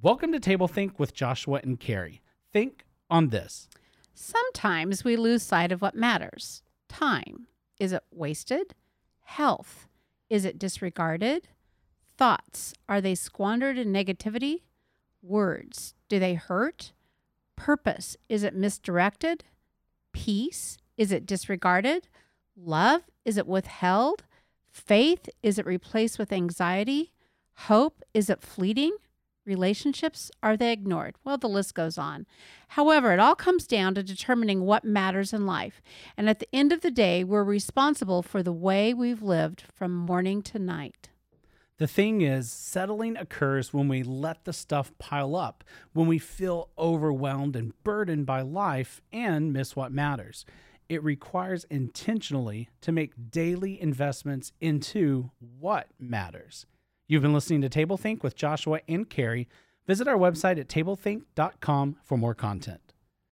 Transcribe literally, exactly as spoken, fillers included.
Welcome to Table Think with Joshua and Carrie. Think on this. Sometimes we lose sight of what matters. Time. Is it wasted? Health. Is it disregarded? Thoughts. Are they squandered in negativity? Words. Do they hurt? Purpose. Is it misdirected? Peace. Is it disregarded? Love. Is it withheld? Faith. Is it replaced with anxiety? Hope. Is it fleeting? Relationships, are they ignored? Well, the list goes on. However, it all comes down to determining what matters in life. And at the end of the day, we're responsible for the way we've lived from morning to night. The thing is, settling occurs when we let the stuff pile up, when we feel overwhelmed and burdened by life and miss what matters. It requires intentionally to make daily investments into what matters. You've been listening to Table Think with Joshua and Carrie. Visit our website at table think dot com for more content.